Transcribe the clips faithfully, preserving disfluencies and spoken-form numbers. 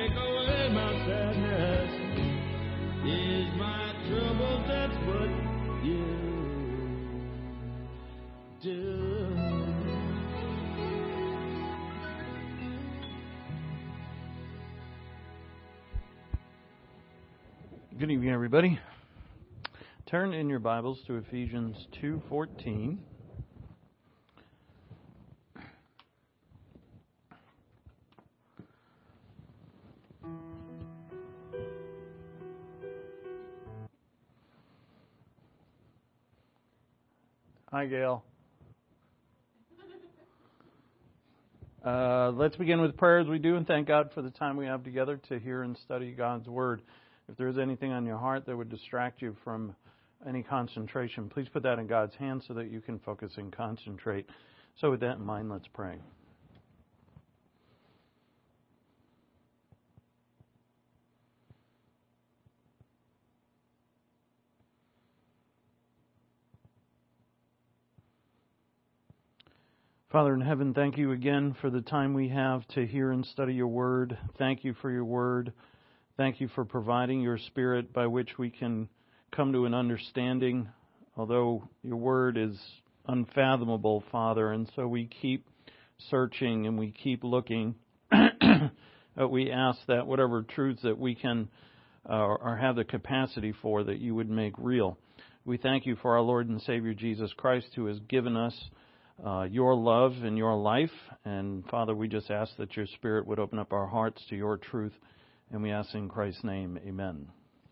take away my sadness. Ease my troubles, that's what you do. Good evening, everybody. Turn in your Bibles to Ephesians two fourteen. Hi, Gail. Uh, let's begin with prayer as we do, and thank God for the time we have together to hear and study God's Word. If there is anything on your heart that would distract you from any concentration, please put that in God's hands so that you can focus and concentrate. So with that in mind, let's pray. Father in heaven, thank you again for the time we have to hear and study your word. Thank you for your word. Thank you for providing your Spirit by which we can come to an understanding, although your word is unfathomable, Father, and so we keep searching and we keep looking. But we ask that whatever truths that we can uh, or have the capacity for, that you would make real. We thank you for our Lord and Savior Jesus Christ, who has given us Uh, your love and your life. And Father, we just ask that your Spirit would open up our hearts to your truth. And we ask in Christ's name, amen.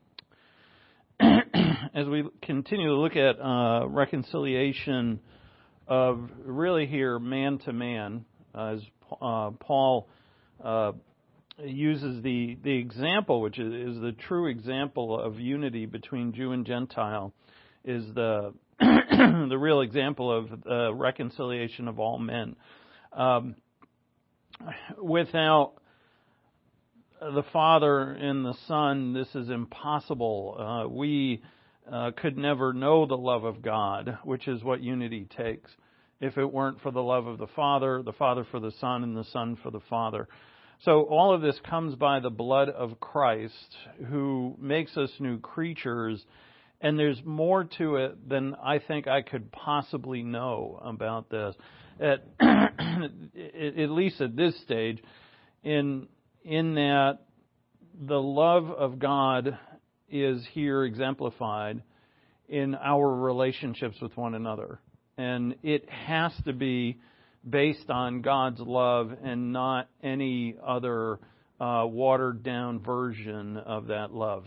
As we continue to look at uh, reconciliation of really here man to man, uh, as uh, Paul uh, uses the, the example, which is, is the true example of unity between Jew and Gentile, is the the real example of uh, reconciliation of all men. Um, without the Father and the Son, this is impossible. Uh, we uh, could never know the love of God, which is what unity takes. If it weren't for the love of the Father, the Father for the Son, and the Son for the Father. So all of this comes by the blood of Christ, who makes us new creatures. And there's more to it than I think I could possibly know about this. At, at least at this stage, in in that the love of God is here exemplified in our relationships with one another. And it has to be based on God's love and not any other uh, watered down version of that love.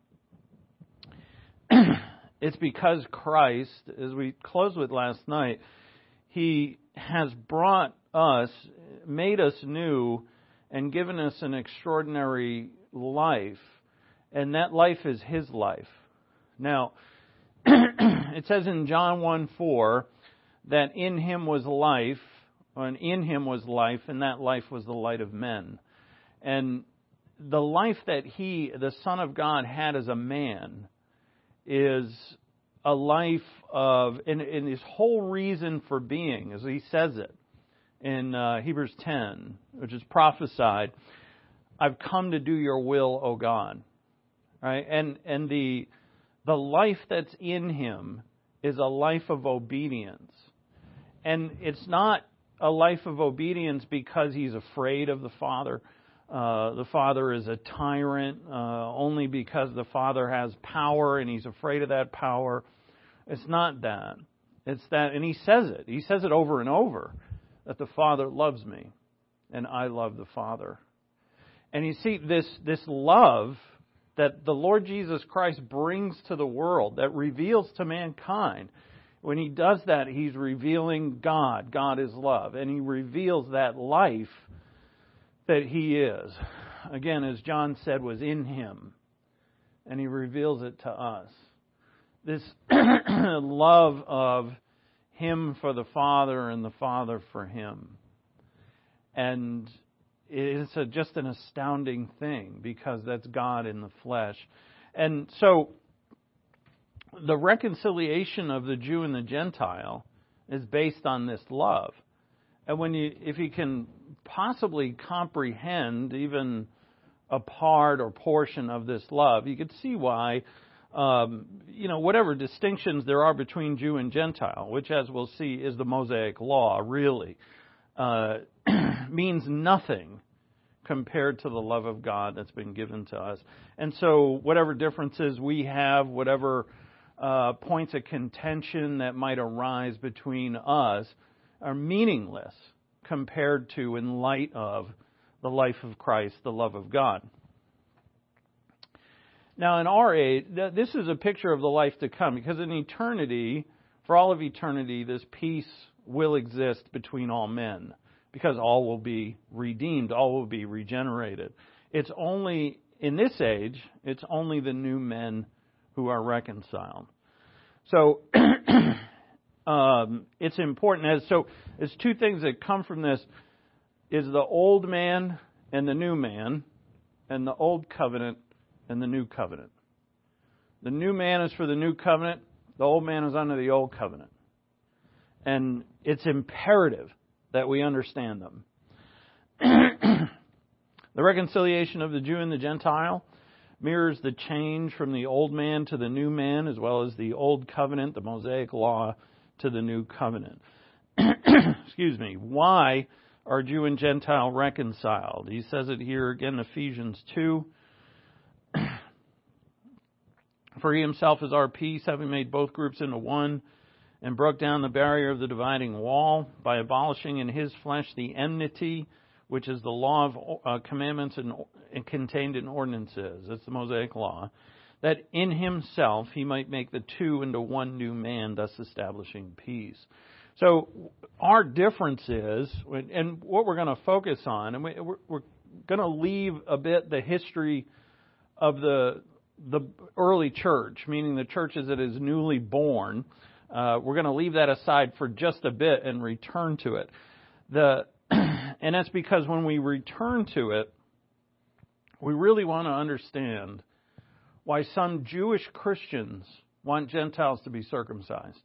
It's because Christ, as we closed with last night, He has brought us, made us new, and given us an extraordinary life. And that life is His life. Now, it says in John one four that in Him was life, and in Him was life, and that life was the light of men. And the life that He, the Son of God, had as a man is a life of, and, and his whole reason for being, as he says it in uh, Hebrews ten, which is prophesied, I've come to do your will, O God. Right? And and the the life that's in him is a life of obedience. And it's not a life of obedience because he's afraid of the Father. Uh, the Father is a tyrant uh, only because the Father has power and he's afraid of that power. It's not that. It's that, and he says it. He says it over and over, that the Father loves me and I love the Father. And you see, this, this love that the Lord Jesus Christ brings to the world, that reveals to mankind, when he does that, he's revealing God. God is love. And he reveals that life that he is. Again, as John said, was in him. And he reveals it to us. This love of him for the Father and the Father for him. And it's a, just an astounding thing because that's God in the flesh. And so the reconciliation of the Jew and the Gentile is based on this love. And when you, if you can possibly comprehend even a part or portion of this love, you could see why, um, you know, whatever distinctions there are between Jew and Gentile, which, as we'll see, is the Mosaic Law, really, uh, means nothing compared to the love of God that's been given to us. And so whatever differences we have, whatever uh, points of contention that might arise between us are meaningless compared to, in light of, the life of Christ, the love of God. Now, in our age, this is a picture of the life to come, because in eternity, for all of eternity, this peace will exist between all men, because all will be redeemed, all will be regenerated. It's only, in this age, it's only the new men who are reconciled. So, um, it's important. As so, there's two things that come from this, is the old man and the new man, and the old covenant and the new covenant. The new man is for the new covenant. The old man is under the old covenant. And it's imperative that we understand them. The reconciliation of the Jew and the Gentile mirrors the change from the old man to the new man, as well as the old covenant, the Mosaic Law, to the new covenant. Excuse me. Why are Jew and Gentile reconciled? He says it here again, Ephesians two. For he himself is our peace, having made both groups into one, and broke down the barrier of the dividing wall by abolishing in his flesh the enmity, which is the law of uh, commandments and, and contained in ordinances. It's the Mosaic Law. That in himself he might make the two into one new man, thus establishing peace. So our difference is, and what we're going to focus on, and we, we're, we're going to leave a bit the history of the the early church, meaning the church as it is newly born. Uh, we're going to leave that aside for just a bit and return to it. The and that's because when we return to it, we really want to understand why some Jewish Christians want Gentiles to be circumcised.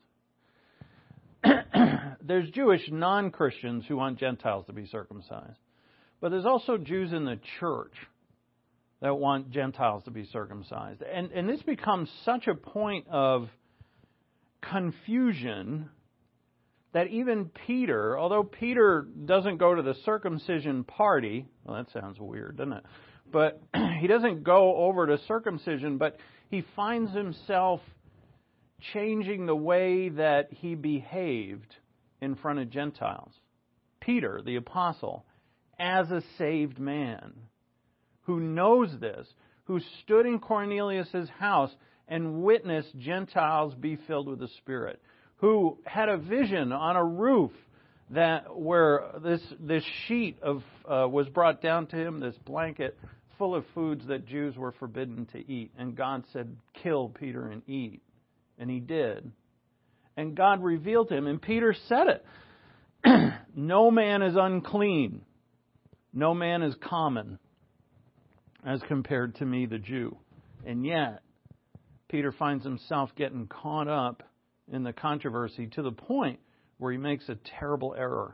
There's Jewish non-Christians who want Gentiles to be circumcised. But there's also Jews in the church that want Gentiles to be circumcised. And, and this becomes such a point of confusion that even Peter, although Peter doesn't go to the circumcision party, well, that sounds weird, doesn't it? But he doesn't go over to circumcision, but he finds himself changing the way that he behaved in front of Gentiles. Peter, the apostle, as a saved man, who knows this, who stood in Cornelius' house and witnessed Gentiles be filled with the Spirit, who had a vision on a roof that where this this sheet of uh, was brought down to him, this blanket full of foods that Jews were forbidden to eat, and God said, "Kill Peter and eat," and he did. And God revealed to him, and Peter said it. No man is unclean. No man is common as compared to me, the Jew. And yet, Peter finds himself getting caught up in the controversy to the point where he makes a terrible error.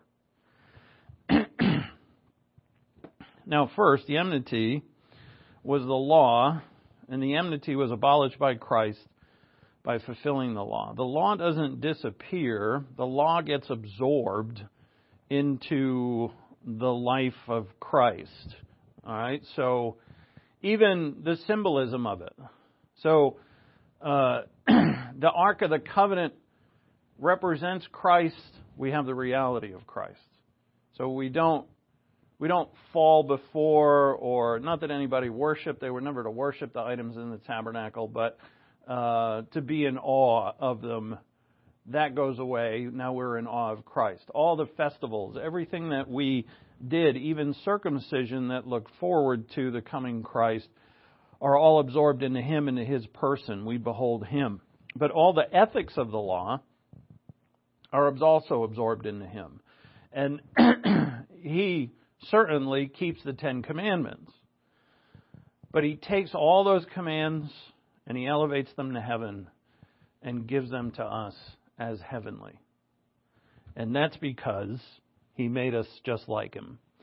Now, first, the enmity was the law, and the enmity was abolished by Christ by fulfilling the law. The law doesn't disappear. The law gets absorbed into the life of Christ. All right? So, even the symbolism of it. So, uh, the Ark of the Covenant represents Christ. We have the reality of Christ. So we don't we don't fall before, or not that anybody worshiped. They were never to worship the items in the tabernacle, but uh, to be in awe of them. That goes away. Now we're in awe of Christ. All the festivals, everything that we did, even circumcision that looked forward to the coming Christ, are all absorbed into Him, into His person. We behold Him. But all the ethics of the law are also absorbed into Him. And He certainly keeps the Ten Commandments. But He takes all those commands and He elevates them to heaven and gives them to us as heavenly. And that's because He made us just like Him.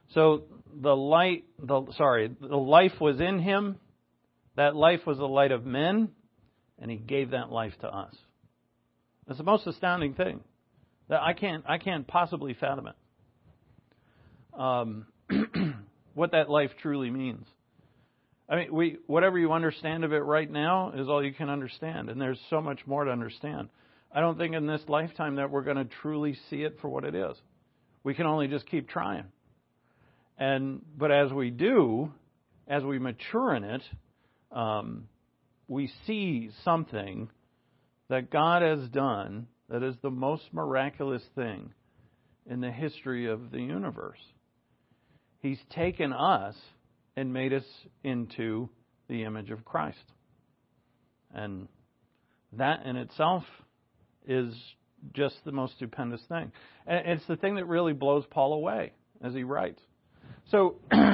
So the light, the sorry, the life was in him. That life was the light of men, and he gave that life to us. It's the most astounding thing that I can't I can't possibly fathom it. Um, what that life truly means. I mean, we whatever you understand of it right now is all you can understand, and there's so much more to understand. I don't think in this lifetime that we're going to truly see it for what it is. We can only just keep trying. And but as we do, as we mature in it, um, we see something that God has done that is the most miraculous thing in the history of the universe. He's taken us and made us into the image of Christ. And that in itself is just the most stupendous thing. And it's the thing that really blows Paul away as he writes. So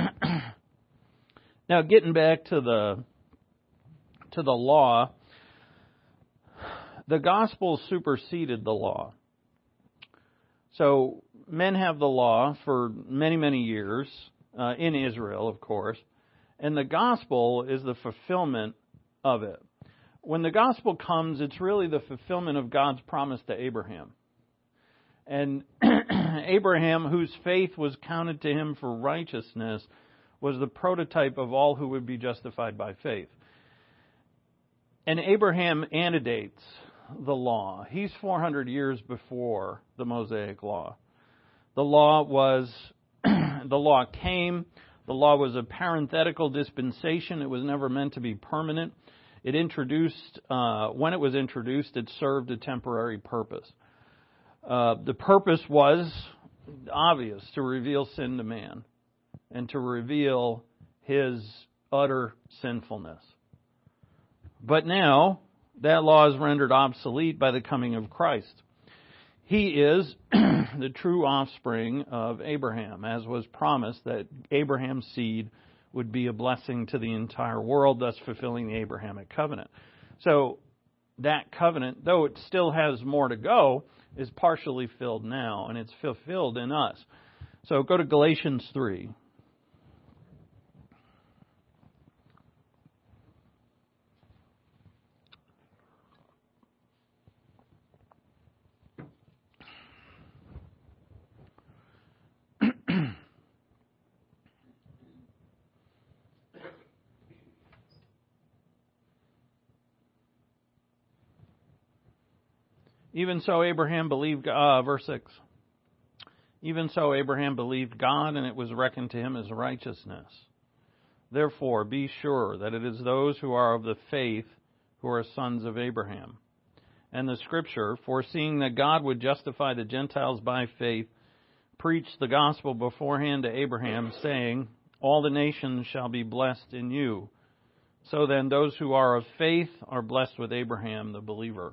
now getting back to the to the law, the gospel superseded the law. So men have the law for many, many years, uh, in Israel, of course, and the gospel is the fulfillment of it. When the gospel comes, it's really the fulfillment of God's promise to Abraham. And Abraham, whose faith was counted to him for righteousness, was the prototype of all who would be justified by faith. And Abraham antedates the law. He's four hundred years before the Mosaic law. The law was, the law came, the law was a parenthetical dispensation. It was never meant to be permanent. It introduced, uh, when it was introduced, it served a temporary purpose. Uh, the purpose was obvious, to reveal sin to man and to reveal his utter sinfulness. But now, that law is rendered obsolete by the coming of Christ. He is the true offspring of Abraham, as was promised that Abraham's seed would be a blessing to the entire world, thus fulfilling the Abrahamic covenant. So that covenant, though it still has more to go, is partially filled now, and it's fulfilled in us. So go to Galatians three. Even so, Abraham believed, uh, verse six. Even so, Abraham believed God, and it was reckoned to him as righteousness. Therefore, be sure that it is those who are of the faith who are sons of Abraham. And the Scripture, foreseeing that God would justify the Gentiles by faith, preached the gospel beforehand to Abraham, saying, all the nations shall be blessed in you. So then, those who are of faith are blessed with Abraham, the believer.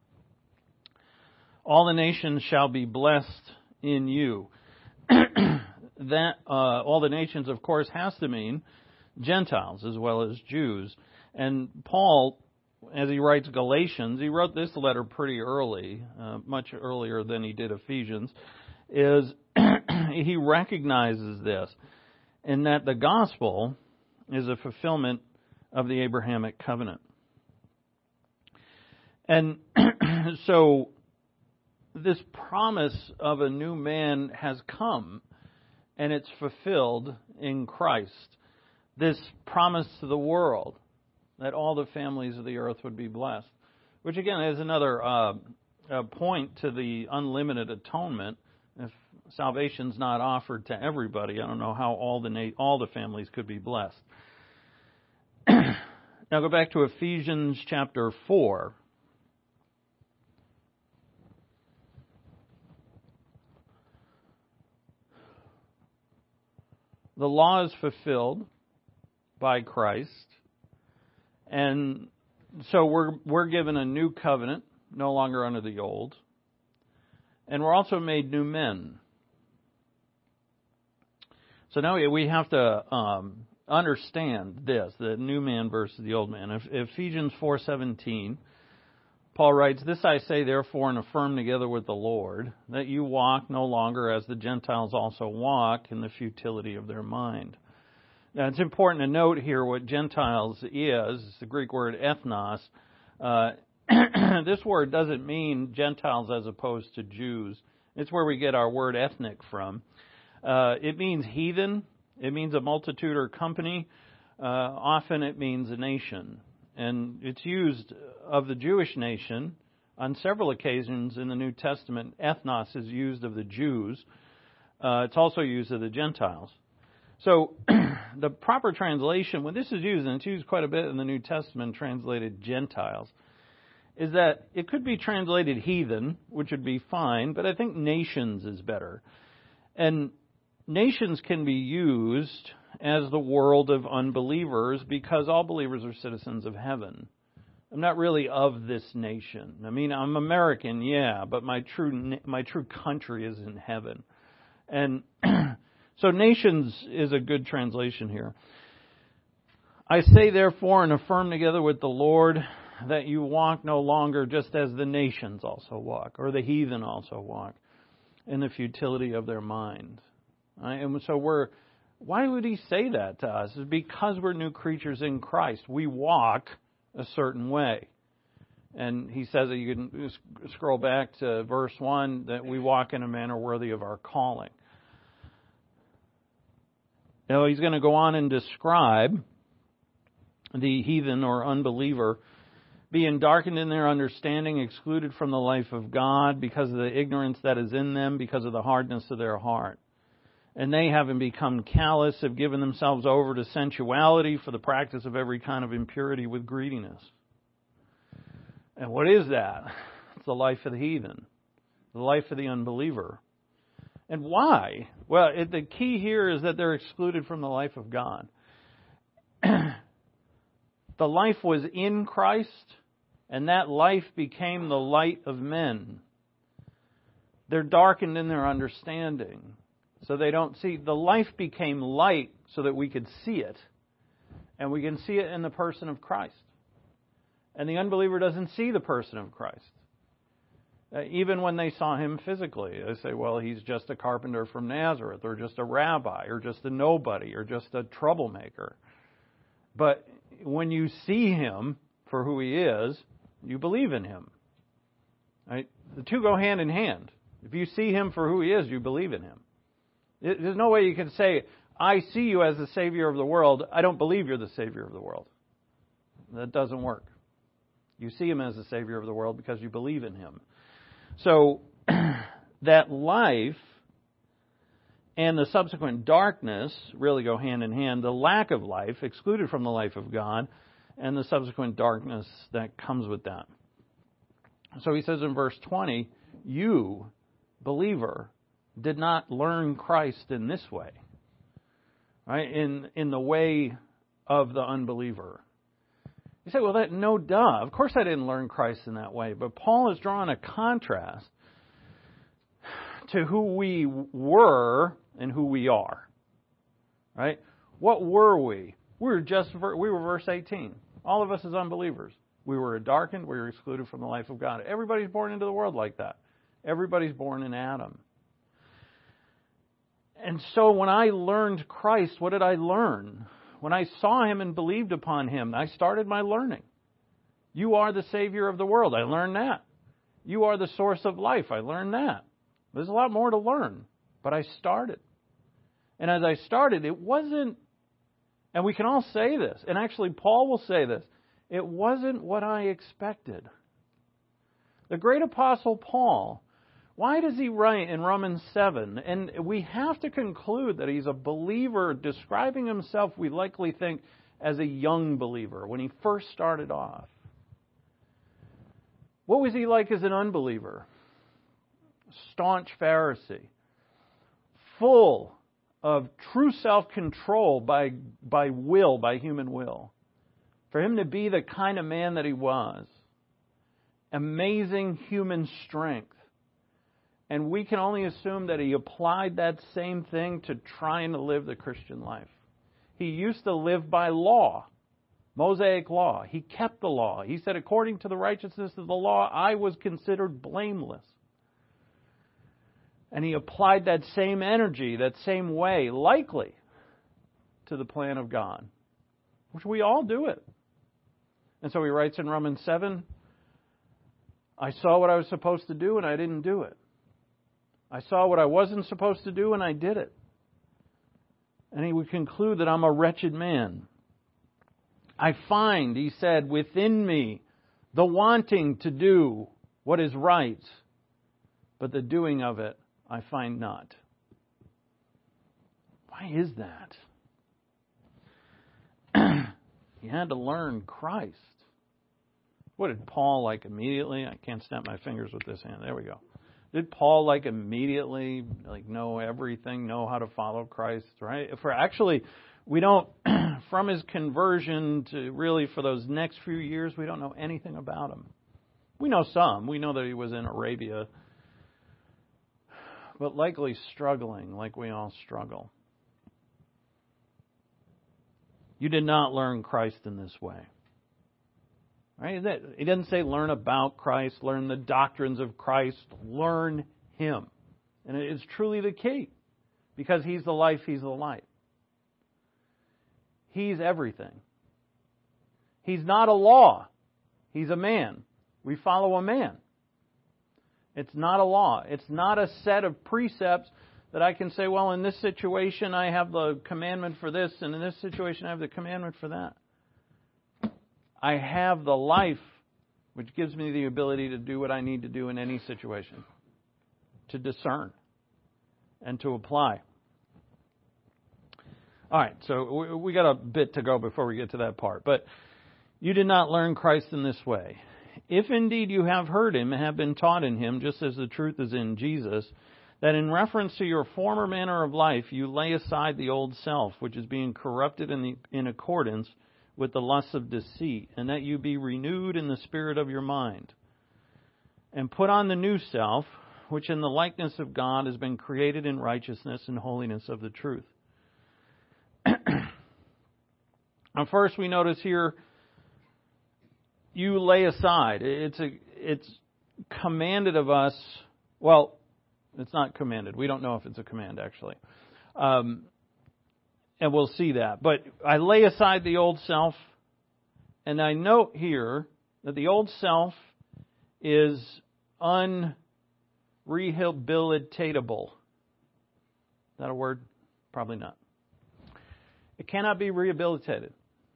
All the nations shall be blessed in you. that uh, all the nations, of course, has to mean Gentiles as well as Jews. And Paul, as he writes Galatians, he wrote this letter pretty early, uh, much earlier than he did Ephesians, is he recognizes this, in that the gospel is a fulfillment of the Abrahamic covenant. And so this promise of a new man has come, and it's fulfilled in Christ. This promise to the world that all the families of the earth would be blessed, which again is another uh, uh, point to the unlimited atonement. If salvation's not offered to everybody, I don't know how all the na- all the families could be blessed. Now go back to Ephesians chapter four. The law is fulfilled by Christ, and so we're we're given a new covenant, no longer under the old, and we're also made new men. So now we have to um, understand this: the new man versus the old man. If, Ephesians four seventeen, Paul writes, "This I say therefore and affirm together with the Lord, that you walk no longer as the Gentiles also walk in the futility of their mind." Now it's important to note here what Gentiles is. It's the Greek word ethnos. Uh, this word doesn't mean Gentiles as opposed to Jews. It's where we get our word ethnic from. Uh, it means heathen. It means a multitude or company. Uh, often it means a nation. And it's used of the Jewish nation on several occasions in the New Testament. Ethnos is used of the Jews. Uh, it's also used of the Gentiles. So the proper translation, when this is used, and it's used quite a bit in the New Testament, translated Gentiles, is that it could be translated heathen, which would be fine, but I think nations is better. And nations can be used as the world of unbelievers because all believers are citizens of heaven. I'm not really of this nation. I mean, I'm American, yeah, but my true my true country is in heaven. And so nations is a good translation here. "I say therefore and affirm together with the Lord that you walk no longer just as the nations also walk, or the heathen also walk, in the futility of their mind." Right? And so we're, why would he say that to us? It's because we're new creatures in Christ. We walk a certain way. And he says that you can scroll back to verse one, that we walk in a manner worthy of our calling. Now he's going to go on and describe the heathen or unbeliever being darkened in their understanding, excluded from the life of God because of the ignorance that is in them, because of the hardness of their heart. And they, having become callous, have given themselves over to sensuality for the practice of every kind of impurity with greediness. And what is that? It's the life of the heathen, the life of the unbeliever. And why? Well, it, the key here is that they're excluded from the life of God. The life was in Christ, and that life became the light of men. They're darkened in their understanding, so they don't see. The life became light so that we could see it, and we can see it in the person of Christ. And the unbeliever doesn't see the person of Christ. Uh, even when they saw him physically, they say, well, he's just a carpenter from Nazareth, or just a rabbi, or just a nobody, or just a troublemaker. But when you see him for who he is, you believe in him. Right? The two go hand in hand. If you see him for who he is, you believe in him. It, there's no way you can say, I see you as the Savior of the world. I don't believe you're the Savior of the world. That doesn't work. You see him as the Savior of the world because you believe in him. So that life and the subsequent darkness really go hand in hand. The lack of life, excluded from the life of God, and the subsequent darkness that comes with that. So he says in verse twenty, you, believer, did not learn Christ in this way, right? In in the way of the unbeliever. You say, well, that no duh. Of course I didn't learn Christ in that way. But Paul is drawing a contrast to who we were and who we are. Right? What were we? We were just we were verse eighteen. All of us as unbelievers. We were darkened. We were excluded from the life of God. Everybody's born into the world like that. Everybody's born in Adam. And so when I learned Christ, what did I learn? When I saw him and believed upon him, I started my learning. You are the Savior of the world. I learned that. You are the source of life. I learned that. There's a lot more to learn, but I started. And as I started, it wasn't, and we can all say this, and actually Paul will say this, it wasn't what I expected. The great apostle Paul, why does he write in Romans seven? And we have to conclude that he's a believer describing himself, we likely think, as a young believer when he first started off. What was he like as an unbeliever? Staunch Pharisee. Full of true self-control by, by will, by human will. For him to be the kind of man that he was. Amazing human strength. And we can only assume that he applied that same thing to trying to live the Christian life. He used to live by law. Mosaic law. He kept the law. He said, according to the righteousness of the law, I was considered blameless. And he applied that same energy, that same way, likely, to the plan of God, which we all do it. And so he writes in Romans seven, I saw what I was supposed to do and I didn't do it. I saw what I wasn't supposed to do and I did it. And he would conclude that I'm a wretched man. I find, he said, within me the wanting to do what is right, but the doing of it I find not. Why is that? He had to learn Christ. What did Paul like immediately? I can't snap my fingers with this hand. There we go. Did Paul like immediately like know everything, know how to follow Christ, right? For actually, we don't, from his conversion to really for those next few years, we don't know anything about him. We know some. We know that he was in Arabia, but likely struggling like we all struggle. You did not learn Christ in this way. Right? He doesn't say learn about Christ, learn the doctrines of Christ, learn Him. And it is truly the key, because He's the life, He's the light. He's everything. He's not a law. He's a man. We follow a man. It's not a law. It's not a set of precepts that I can say, well, in this situation I have the commandment for this, and in this situation I have the commandment for that. I have the life which gives me the ability to do what I need to do in any situation, to discern and to apply. All right, so we got a bit to go before we get to that part. But you did not learn Christ in this way. If indeed you have heard Him and have been taught in Him, just as the truth is in Jesus, that in reference to your former manner of life you lay aside the old self, which is being corrupted in, the, in accordance with the lusts of deceit, and that you be renewed in the spirit of your mind, and put on the new self, which in the likeness of God has been created in righteousness and holiness of the truth. Now, first we notice here, you lay aside. It's a, it's commanded of us. Well, it's not commanded. We don't know if it's a command, actually. Um, and we'll see that. But I lay aside the old self, and I note here that the old self is unrehabilitatable. Is that a word? Probably not. It cannot be rehabilitated.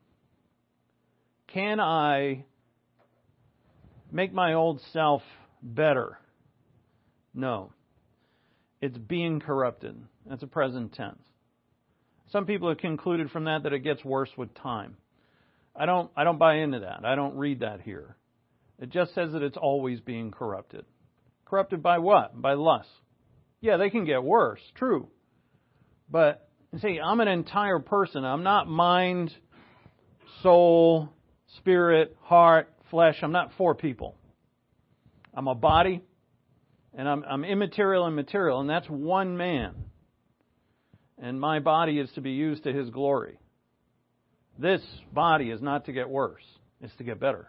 Can I make my old self better? No. It's being corrupted. That's a present tense. Some people have concluded from that that it gets worse with time. I don't I don't buy into that. I don't read that here. It just says that it's always being corrupted. Corrupted by what? By lust. Yeah, they can get worse, true. But, see, I'm an entire person. I'm not mind, soul, spirit, heart, flesh. I'm not four people. I'm a body, and I'm, I'm immaterial and material, and that's one man. And my body is to be used to His glory. This body is not to get worse. It's to get better.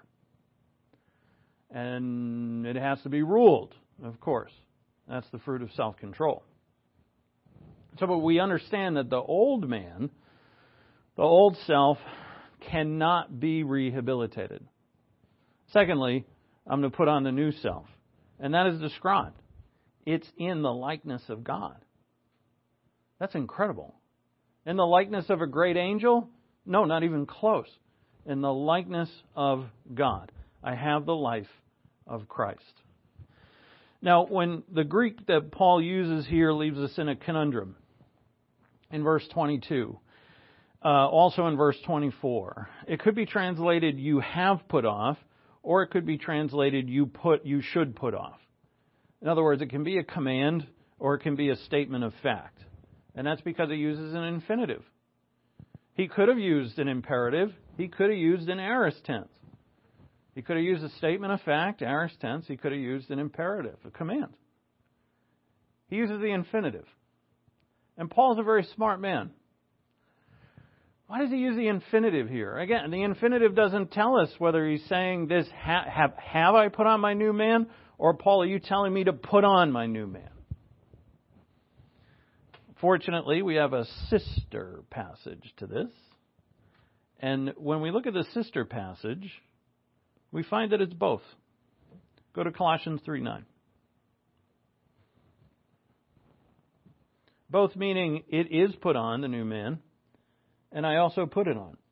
And it has to be ruled, of course. That's the fruit of self-control. So, but we understand that the old man, the old self, cannot be rehabilitated. Secondly, I'm going to put on the new self. And that is described. It's in the likeness of God. That's incredible. In the likeness of a great angel? No, not even close. In the likeness of God. I have the life of Christ. Now, when the Greek that Paul uses here leaves us in a conundrum. In verse twenty-two. Uh, also in verse twenty-four. It could be translated, you have put off, or it could be translated, you put, you should put off. In other words, it can be a command, or it can be a statement of fact. And that's because it uses an infinitive. He could have used an imperative. He could have used an aorist tense. He could have used a statement of fact, aorist tense. He could have used an imperative, a command. He uses the infinitive. And Paul's a very smart man. Why does he use the infinitive here? Again, the infinitive doesn't tell us whether he's saying this, ha, have, have I put on my new man? Or, Paul, are you telling me to put on my new man? Fortunately, we have a sister passage to this. And when we look at the sister passage, we find that it's both. Go to Colossians three nine. Both meaning it is put on, the new man, and I also put it on.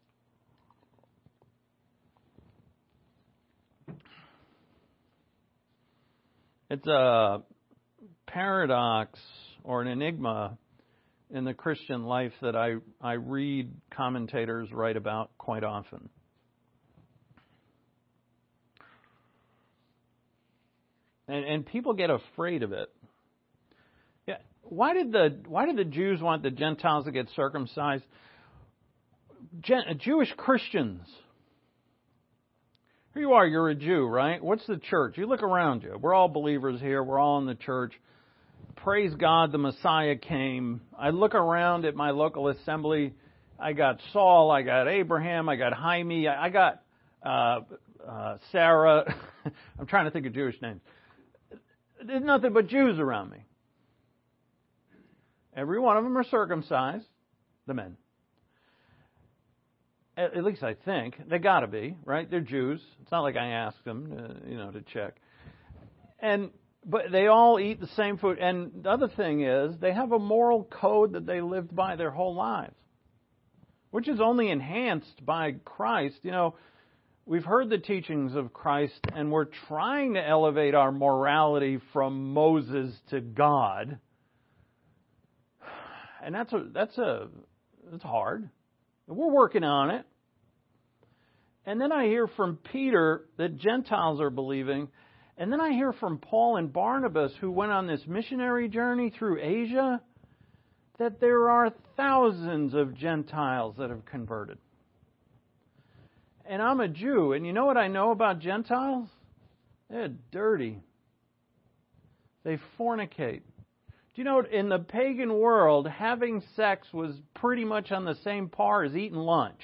It's a paradox or an enigma in the Christian life that I, I read commentators write about quite often. And, and people get afraid of it. Yeah, why did the why did the Jews want the Gentiles to get circumcised? Gen, Jewish Christians. Here you are, you're a Jew, right? What's the church? You look around you. We're all believers here. We're all in the church. Praise God, the Messiah came. I look around at my local assembly. I got Saul, I got Abraham, I got Jaime, I got uh, uh, Sarah. I'm trying to think of Jewish names. There's nothing but Jews around me. Every one of them are circumcised, the men. At, at least I think. They got to be, right? They're Jews. It's not like I asked them, to, you know, to check. And But they all eat the same food. And the other thing is, they have a moral code that they lived by their whole lives, which is only enhanced by Christ. You know, we've heard the teachings of Christ, and we're trying to elevate our morality from Moses to God. And that's a that's a that's hard. We're working on it. And then I hear from Peter that Gentiles are believing. And then I hear from Paul and Barnabas, who went on this missionary journey through Asia, that there are thousands of Gentiles that have converted. And I'm a Jew, and you know what I know about Gentiles? They're dirty. They fornicate. Do you know, in the pagan world, having sex was pretty much on the same par as eating lunch.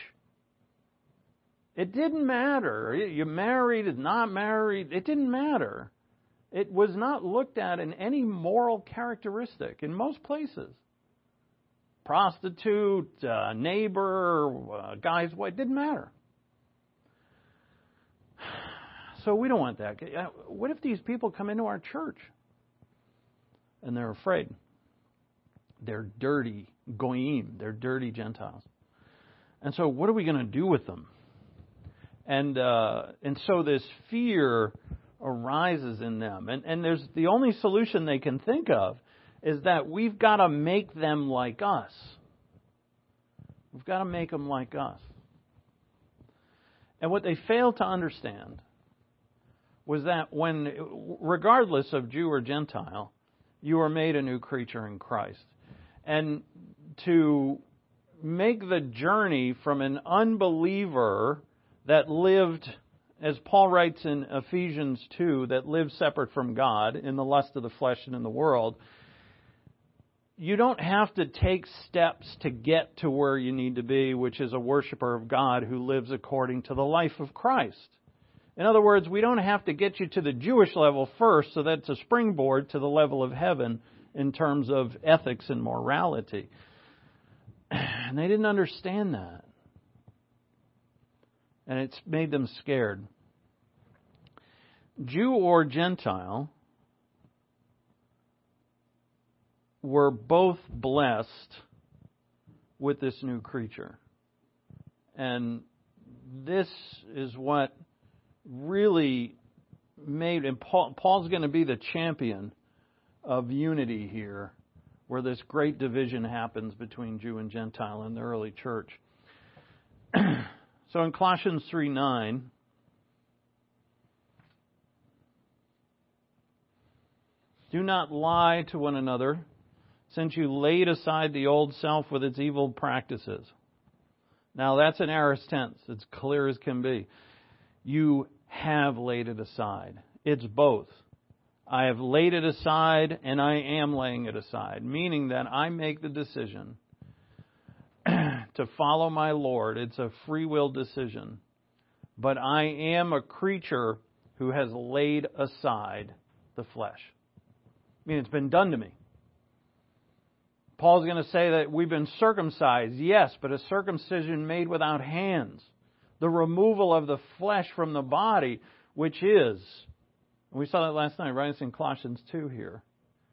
It didn't matter. You married, not married. It didn't matter. It was not looked at in any moral characteristic in most places. Prostitute, uh, neighbor, uh, guy's wife, it didn't matter. So we don't want that. What if these people come into our church and they're afraid? They're dirty goyim. They're dirty Gentiles. And so what are we going to do with them? And uh, and so this fear arises in them. And, and there's the only solution they can think of is that we've got to make them like us. We've got to make them like us. And what they fail to understand was that when, regardless of Jew or Gentile, you are made a new creature in Christ. And to make the journey from an unbeliever that lived, as Paul writes in Ephesians two, that lived separate from God in the lust of the flesh and in the world, you don't have to take steps to get to where you need to be, which is a worshiper of God who lives according to the life of Christ. In other words, we don't have to get you to the Jewish level first, so that's a springboard to the level of heaven in terms of ethics and morality. And they didn't understand that. And it's made them scared. Jew or Gentile were both blessed with this new creature. And this is what really made, and Paul, Paul's going to be the champion of unity here, where this great division happens between Jew and Gentile in the early church. So in Colossians three nine, do not lie to one another, since you laid aside the old self with its evil practices. Now that's an aorist tense. It's clear as can be. You have laid it aside. It's both. I have laid it aside and I am laying it aside, meaning that I make the decision to to follow my Lord. It's a free will decision. But I am a creature who has laid aside the flesh. I mean, it's been done to me. Paul's going to say that we've been circumcised, yes, but a circumcision made without hands. The removal of the flesh from the body, which is, we saw that last night, right? It's in Colossians two here.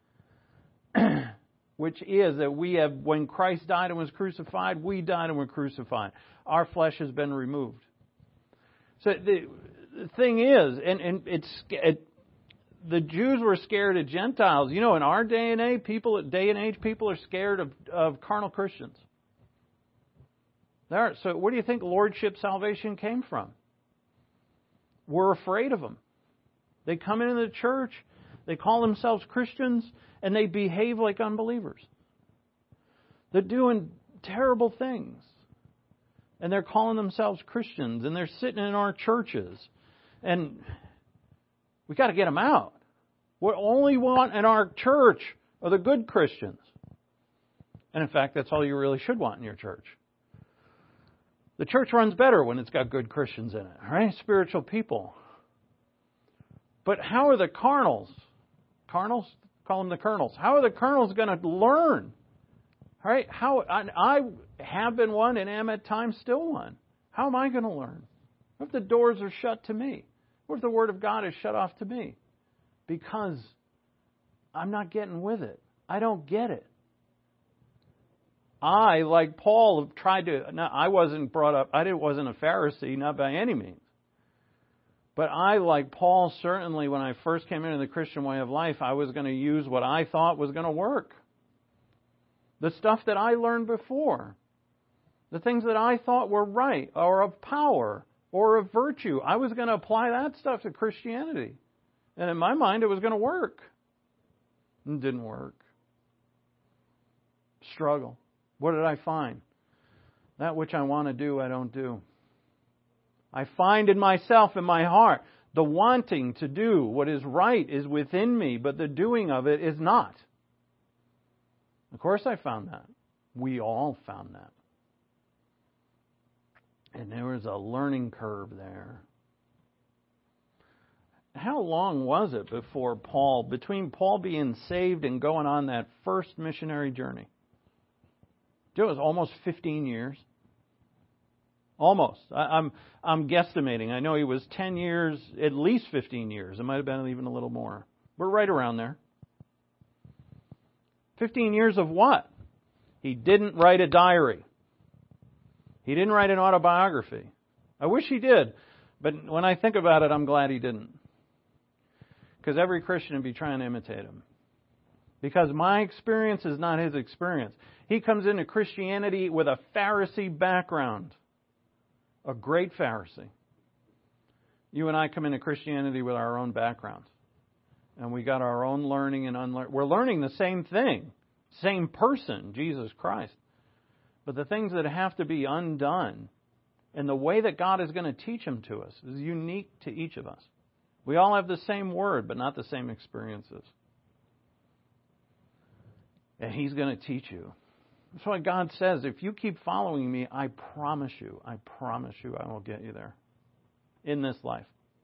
Which is that we have, when Christ died and was crucified, we died and were crucified. Our flesh has been removed. So the, the thing is, and, and it's it, the Jews were scared of Gentiles. You know, in our day and age, people day and age, people are scared of, of carnal Christians. There, so where do you think lordship salvation came from? We're afraid of them. They come into the church, they call themselves Christians, and they behave like unbelievers. They're doing terrible things. And they're calling themselves Christians, and they're sitting in our churches. And we got to get them out. What only want in our church are the good Christians. And in fact, that's all you really should want in your church. The church runs better when it's got good Christians in it, right? Spiritual people. But how are the carnals? Carnals? Call them the colonels. How are the colonels going to learn? All right? How I, I have been one and am at times still one. How am I going to learn? What if the doors are shut to me? What if the Word of God is shut off to me? Because I'm not getting with it. I don't get it. I, like Paul, tried to... No, I wasn't brought up... I didn't, wasn't a Pharisee, not by any means. But I, like Paul, certainly when I first came into the Christian way of life, I was going to use what I thought was going to work. The stuff that I learned before. The things that I thought were right or of power or of virtue. I was going to apply that stuff to Christianity. And in my mind, it was going to work. It didn't work. Struggle. What did I find? That which I want to do, I don't do. I find in myself, in my heart, the wanting to do what is right is within me, but the doing of it is not. Of course I found that. We all found that. And there was a learning curve there. How long was it before Paul, between Paul being saved and going on that first missionary journey? It was almost fifteen years. Almost. I, I'm I'm guesstimating. I know he was ten years, at least fifteen years. It might have been even a little more. We're right around there. fifteen years of what? He didn't write a diary. He didn't write an autobiography. I wish he did, but when I think about it, I'm glad he didn't. Because every Christian would be trying to imitate him. Because my experience is not his experience. He comes into Christianity with a Pharisee background. A great Pharisee. You and I come into Christianity with our own background. And we got our own learning and unlearning. We're learning the same thing. Same person, Jesus Christ. But the things that have to be undone and the way that God is going to teach them to us is unique to each of us. We all have the same word, but not the same experiences. And He's going to teach you. That's why God says, if you keep following me, I promise you, I promise you I will get you there in this life.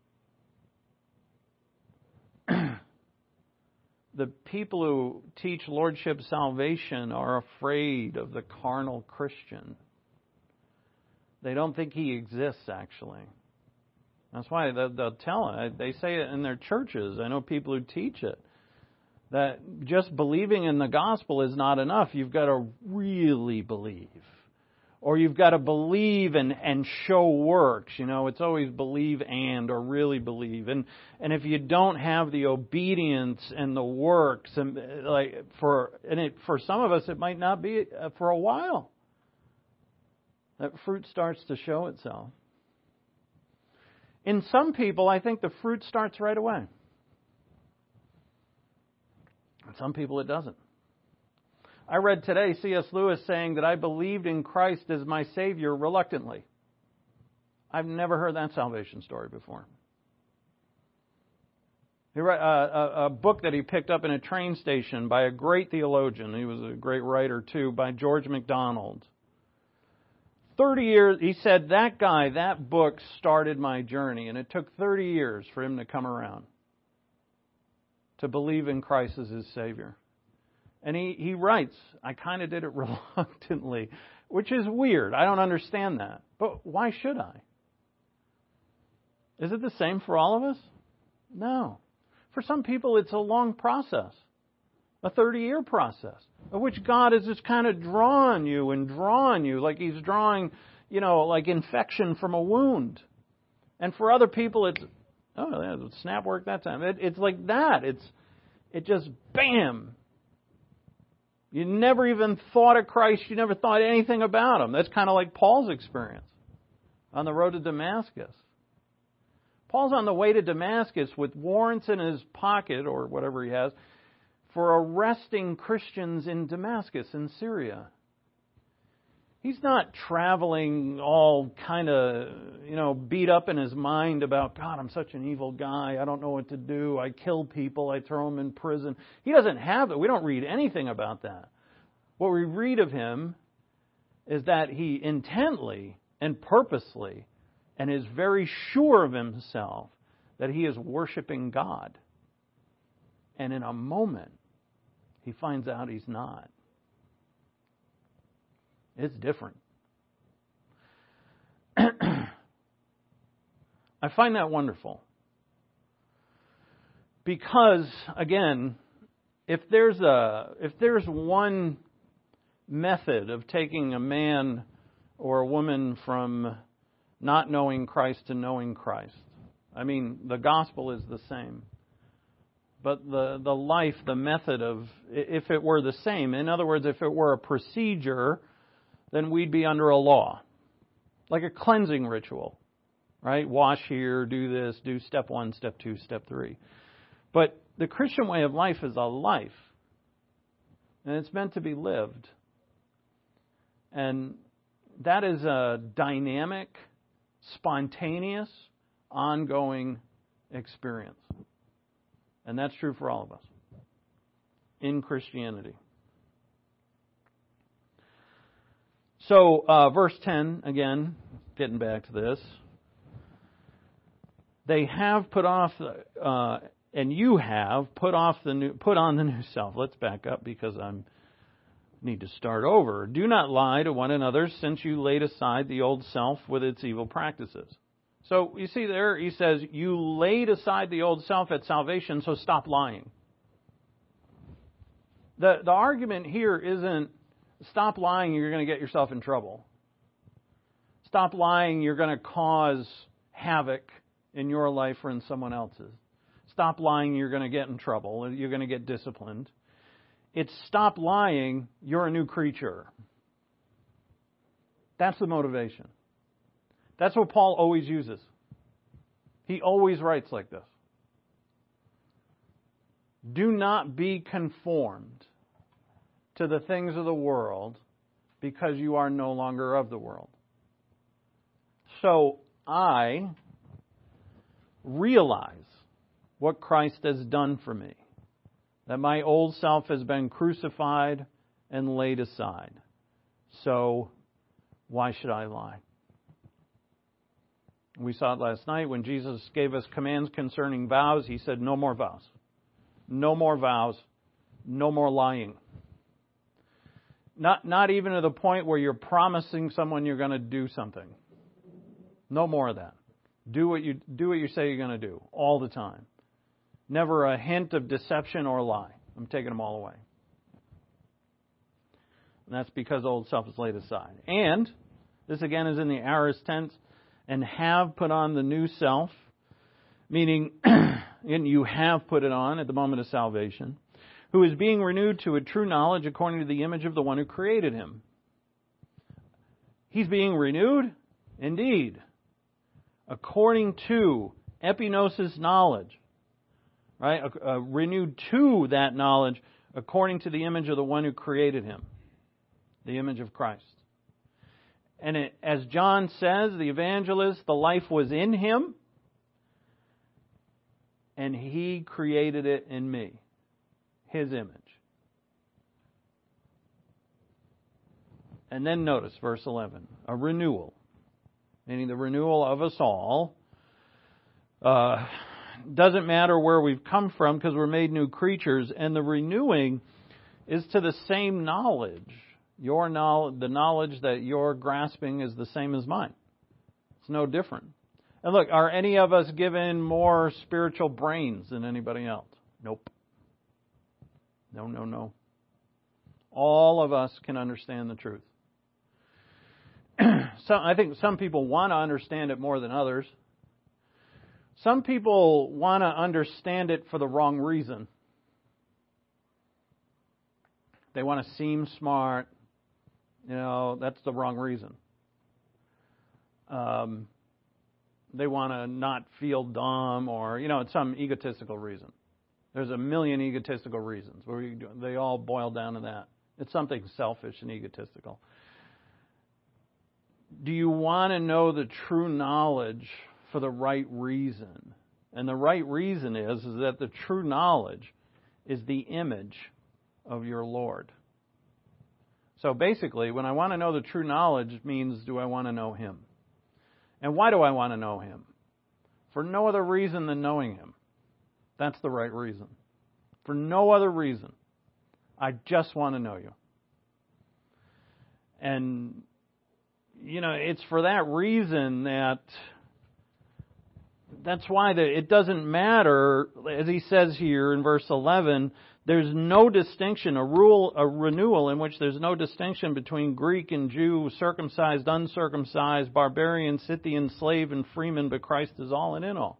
The people who teach Lordship salvation are afraid of the carnal Christian. They don't think he exists, actually. That's why they'll, they'll tell it. They say it in their churches. I know people who teach it. That just believing in the gospel is not enough. You've got to really believe. Or you've got to believe and, and show works. You know, it's always believe and or really believe. And and if you don't have the obedience and the works, and like for and it, for some of us it might not be for a while. That fruit starts to show itself. In some people, I think the fruit starts right away. Some people it doesn't. I read today C S Lewis saying that I believed in Christ as my Savior reluctantly. I've never heard that salvation story before. He read a, a, a book that he picked up in a train station by a great theologian. He was a great writer too, by George MacDonald. thirty years, he said, that guy, that book started my journey, and it took thirty years for him to come around, to believe in Christ as his Savior. And he, he writes, I kind of did it reluctantly, which is weird. I don't understand that. But why should I? Is it the same for all of us? No. For some people, it's a long process, a thirty-year process, of which God has just kind of drawn you and drawn you, like He's drawing, you know, like infection from a wound. And for other people, it's, oh, yeah, snap worked that time. It, it's like that. It's, it just, bam. You never even thought of Christ. You never thought anything about Him. That's kind of like Paul's experience on the road to Damascus. Paul's on the way to Damascus with warrants in his pocket, or whatever he has, for arresting Christians in Damascus in Syria. He's not traveling all kind of, you know, beat up in his mind about, God, I'm such an evil guy. I don't know what to do. I kill people. I throw them in prison. He doesn't have it. We don't read anything about that. What we read of him is that he intently and purposely and is very sure of himself that he is worshiping God. And in a moment, he finds out he's not. It's different. I find that wonderful. Because, again, if there's a if there's one method of taking a man or a woman from not knowing Christ to knowing Christ, I mean, the gospel is the same. But the, the life, the method of, if it were the same, in other words, if it were a procedure, then we'd be under a law. Like a cleansing ritual, right? Wash here, do this, do step one, step two, step three. But the Christian way of life is a life. And it's meant to be lived. And that is a dynamic, spontaneous, ongoing experience. And that's true for all of us in Christianity. So, uh, verse ten, again, getting back to this. They have put off, uh, and you have put off the new, put on the new self. Let's back up because I need to start over. Do not lie to one another, since you laid aside the old self with its evil practices. So, you see there, he says, you laid aside the old self at salvation, so stop lying. The, the argument here isn't, stop lying, you're going to get yourself in trouble. Stop lying, you're going to cause havoc in your life or in someone else's. Stop lying, you're going to get in trouble. You're going to get disciplined. It's stop lying, you're a new creature. That's the motivation. That's what Paul always uses. He always writes like this. Do not be conformed to the things of the world, because you are no longer of the world. So I realize what Christ has done for me, that my old self has been crucified and laid aside. So why should I lie? We saw it last night when Jesus gave us commands concerning vows. He said, no more vows. No more vows. No more lying. Not, not even to the point where you're promising someone you're going to do something. No more of that. Do what you do what you say you're going to do all the time. Never a hint of deception or lie. I'm taking them all away. And that's because old self is laid aside. And this again is in the aorist tense. And have put on the new self, meaning you have put it on at the moment of salvation, who is being renewed to a true knowledge according to the image of the one who created him. He's being renewed? Indeed. According to epignosis knowledge. Right? Uh, uh, renewed to that knowledge according to the image of the one who created him. The image of Christ. And it, as John says, the evangelist, the life was in him, and he created it in me, his image. And then notice verse eleven, a renewal, meaning the renewal of us all. Uh, doesn't matter where we've come from because we're made new creatures, and the renewing is to the same knowledge. Your knowledge, the knowledge that you're grasping is the same as mine. It's no different. And look, are any of us given more spiritual brains than anybody else? Nope. No, no, no. All of us can understand the truth. So I think some people want to understand it more than others. Some people want to understand it for the wrong reason. They want to seem smart. You know, that's the wrong reason. Um, they want to not feel dumb, or, you know, it's some egotistical reason. There's a million egotistical reasons. Where we, they all boil down to that. It's something selfish and egotistical. Do you want to know the true knowledge for the right reason? And the right reason is, is that the true knowledge is the image of your Lord. So basically, when I want to know the true knowledge, it means, do I want to know Him? And why do I want to know Him? For no other reason than knowing Him. That's the right reason. For no other reason. I just want to know you. And, you know, it's for that reason that that's why the, it doesn't matter, as he says here in verse eleven, there's no distinction, a rule, a renewal in which there's no distinction between Greek and Jew, circumcised, uncircumcised, barbarian, Scythian, slave, and freeman, but Christ is all and in all.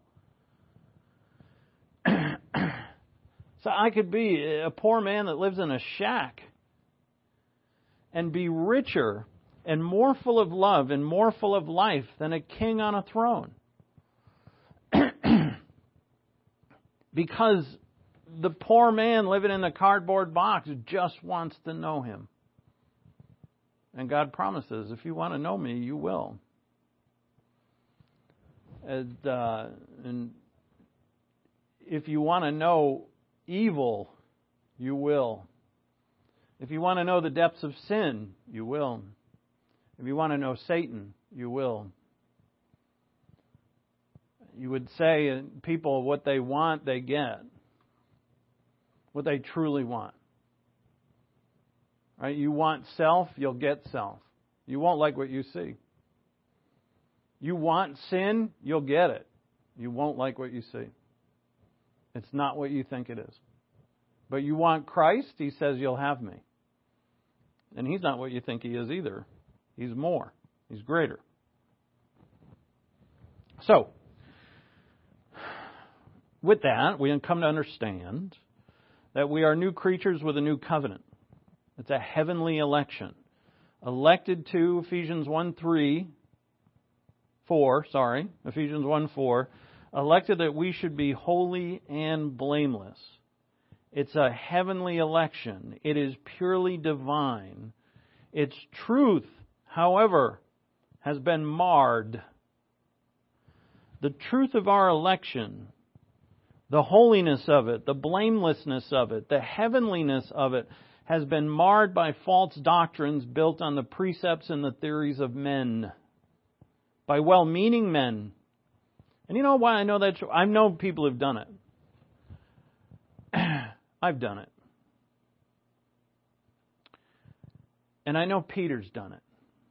So I could be a poor man that lives in a shack and be richer and more full of love and more full of life than a king on a throne. Because the poor man living in the cardboard box just wants to know Him. And God promises, if you want to know me, you will. And, uh, and if you want to know evil, you will. If you want to know the depths of sin, you will. If you want to know Satan, you will. You would say people what they want, they get. What they truly want. Right? You want self, you'll get self. You won't like what you see. You want sin, you'll get it. You won't like what you see. It's not what you think it is. But you want Christ, He says you'll have me. And He's not what you think He is either. He's more. He's greater. So, with that, we come to understand that we are new creatures with a new covenant. It's a heavenly election. Elected to, Ephesians one three, four, sorry, Ephesians one four, elected that we should be holy and blameless. It's a heavenly election. It is purely divine. Its truth, however, has been marred. The truth of our election, the holiness of it, the blamelessness of it, the heavenliness of it, has been marred by false doctrines built on the precepts and the theories of men. By well-meaning men. And you know why I know that? I know people who've done it. I've done it. And I know Peter's done it.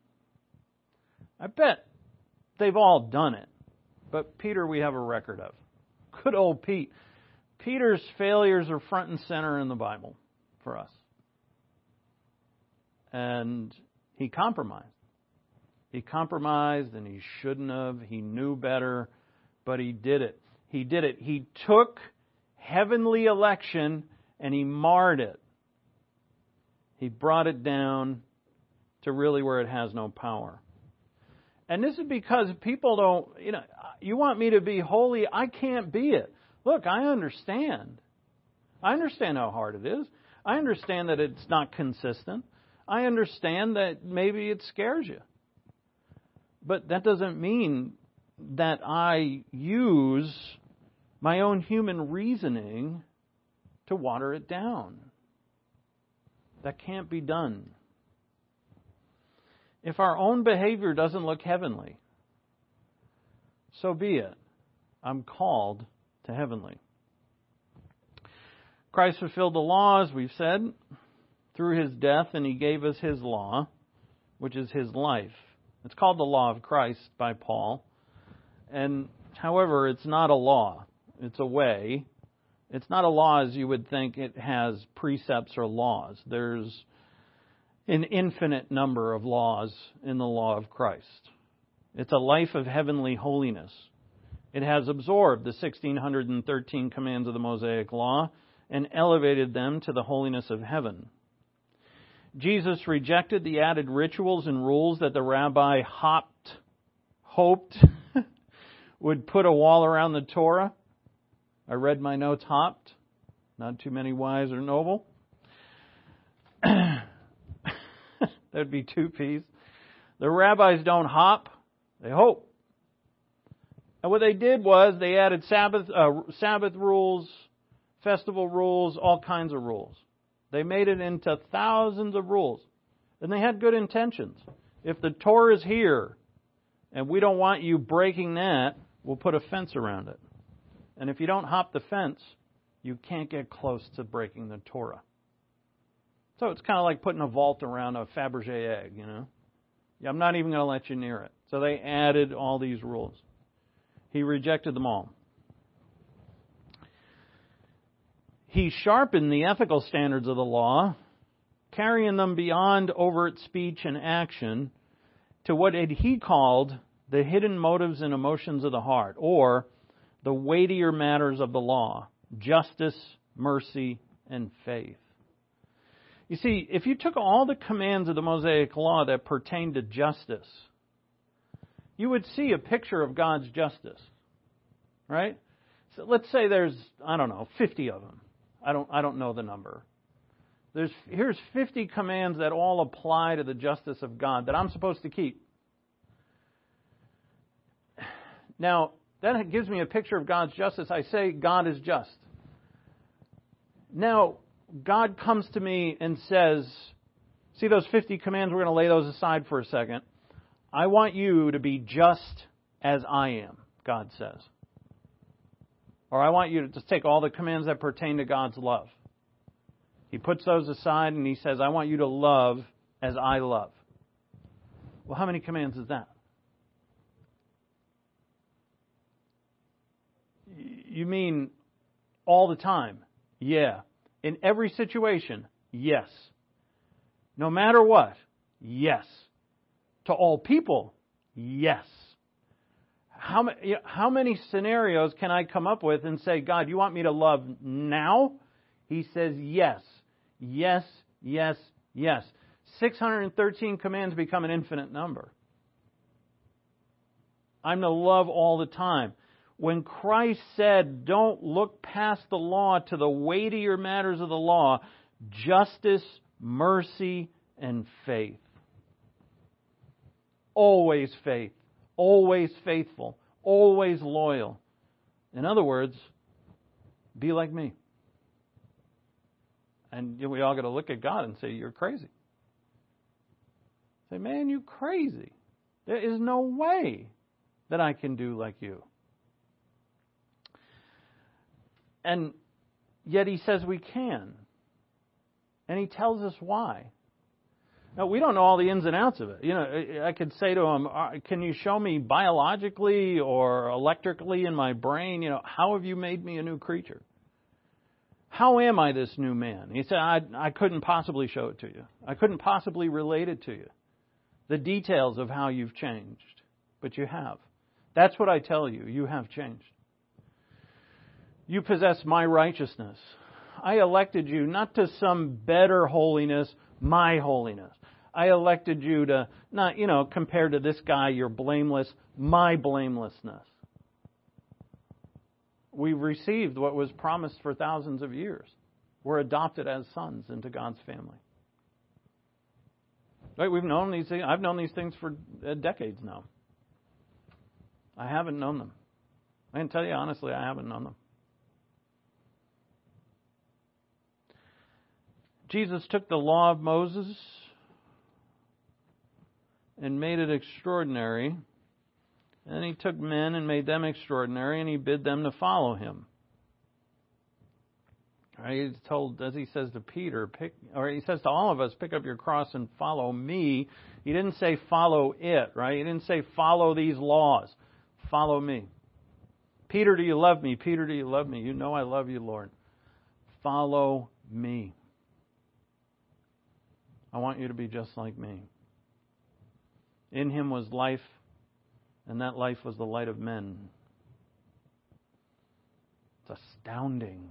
I bet they've all done it. But Peter we have a record of. Good old Pete. Peter's failures are front and center in the Bible for us. And he compromised. He compromised and he shouldn't have. He knew better, but he did it. He did it. He took heavenly election and he marred it. He brought it down to really where it has no power. And this is because people don't, you know, you want me to be holy, I can't be it. Look, I understand. I understand how hard it is. I understand that it's not consistent. I understand that maybe it scares you. But that doesn't mean that I use my own human reasoning to water it down. That can't be done. if our own behavior doesn't look heavenly, so be it. I'm called to heavenly. Christ fulfilled the law, as we've said, through His death, and He gave us His law, which is His life. It's called the law of Christ by Paul. And, however, it's not a law. It's a way. It's not a law as you would think it has precepts or laws. There's an infinite number of laws in the law of Christ. It's a life of heavenly holiness. It has absorbed the one thousand six hundred thirteen commands of the Mosaic Law and elevated them to the holiness of heaven. Jesus rejected the added rituals and rules that the rabbi hopped, hoped would put a wall around the Torah. I read my notes, hopped. Not too many wise or noble. That'd be two P's. The rabbis don't hop, they hope. And what they did was they added Sabbath, uh, Sabbath rules, festival rules, all kinds of rules. They made it into thousands of rules. And they had good intentions. If the Torah is here and we don't want you breaking that, we'll put a fence around it. And if you don't hop the fence, you can't get close to breaking the Torah. So it's kind of like putting a vault around a Fabergé egg, you know. I'm not even going to let you near it. So they added all these rules. He rejected them all. He sharpened the ethical standards of the law, carrying them beyond overt speech and action to what he called the hidden motives and emotions of the heart, or the weightier matters of the law: justice, mercy, and faith. You see, if you took all the commands of the Mosaic Law that pertain to justice, you would see a picture of God's justice, right? So let's say there's, I don't know, fifty of them. I don't, I don't know the number. There's, here's fifty commands that all apply to the justice of God that I'm supposed to keep. Now, that gives me a picture of God's justice. I say God is just. Now, God comes to me and says, see those fifty commands, we're going to lay those aside for a second. I want you to be just as I am, God says. Or I want you to just take all the commands that pertain to God's love. He puts those aside and He says, I want you to love as I love. Well, how many commands is that? You mean all the time? Yeah. In every situation? Yes. No matter what? Yes. To all people? Yes. How, how many scenarios can I come up with and say, God, you want me to love now? He says yes. Yes, yes, yes. six hundred thirteen commands become an infinite number. I'm to love all the time. When Christ said, don't look past the law to the weightier matters of the law, justice, mercy, and faith. Always faith. Always faithful. Always loyal. In other words, be like me. And we all got to look at God and say, you're crazy. Say, man, you're crazy. There is no way that I can do like you. And yet He says we can. And He tells us why. Now, we don't know all the ins and outs of it. You know, I could say to Him, can you show me biologically or electrically in my brain, you know, how have you made me a new creature? How am I this new man? He said, I, I couldn't possibly show it to you. I couldn't possibly relate it to you. The details of how you've changed. But you have. That's what I tell you. You have changed. You possess my righteousness. I elected you not to some better holiness, my holiness. I elected you to, not, you know, compared to this guy, you're blameless, my blamelessness. We've received what was promised for thousands of years. We're adopted as sons into God's family. Right? We've known these things. I've known these things for decades now. I haven't known them. I can tell you honestly, I haven't known them. Jesus took the law of Moses and made it extraordinary. And He took men and made them extraordinary, and He bid them to follow Him. Right? He's told, as He says to Peter, pick, or He says to all of us, pick up your cross and follow Me. He didn't say follow it, right? He didn't say follow these laws. Follow Me. Peter, do you love Me? Peter, do you love Me? You know I love you, Lord. Follow Me. I want you to be just like Me. In Him was life, and that life was the light of men. It's astounding.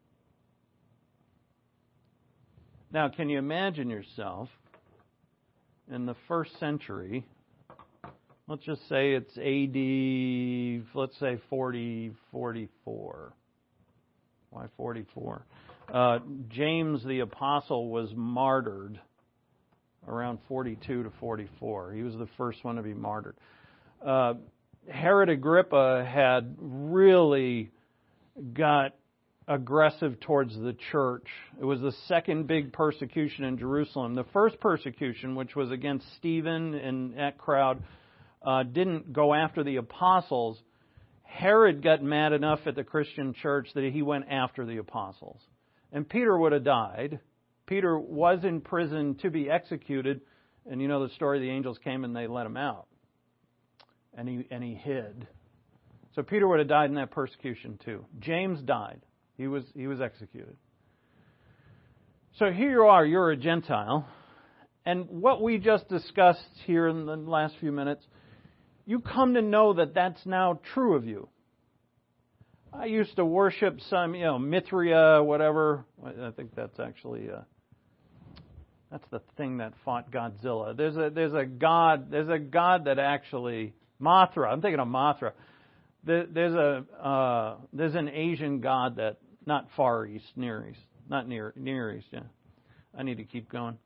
Now, can you imagine yourself in the first century? Let's just say it's A D, let's say forty forty-four. Why forty-four? Uh, James the Apostle was martyred around forty-two to forty-four. He was the first one to be martyred. Uh, Herod Agrippa had really got aggressive towards the church. It was the second big persecution in Jerusalem. The first persecution, which was against Stephen and that crowd, uh, didn't go after the apostles. Herod got mad enough at the Christian church that he went after the apostles. And Peter would have died. Peter was in prison to be executed. And you know the story, the angels came and they let him out. And he and he hid. So Peter would have died in that persecution too. James died. He was he was executed. So here you are, you're a Gentile. And what we just discussed here in the last few minutes, you come to know that that's now true of you. I used to worship some, you know, Mithra, whatever. I think that's actually uh, that's the thing that fought Godzilla. There's a there's a god there's a god that actually Mothra. I'm thinking of Mothra. There, there's a uh, there's an Asian god that not Far East, Near East, not near Near East. Yeah, I need to keep going.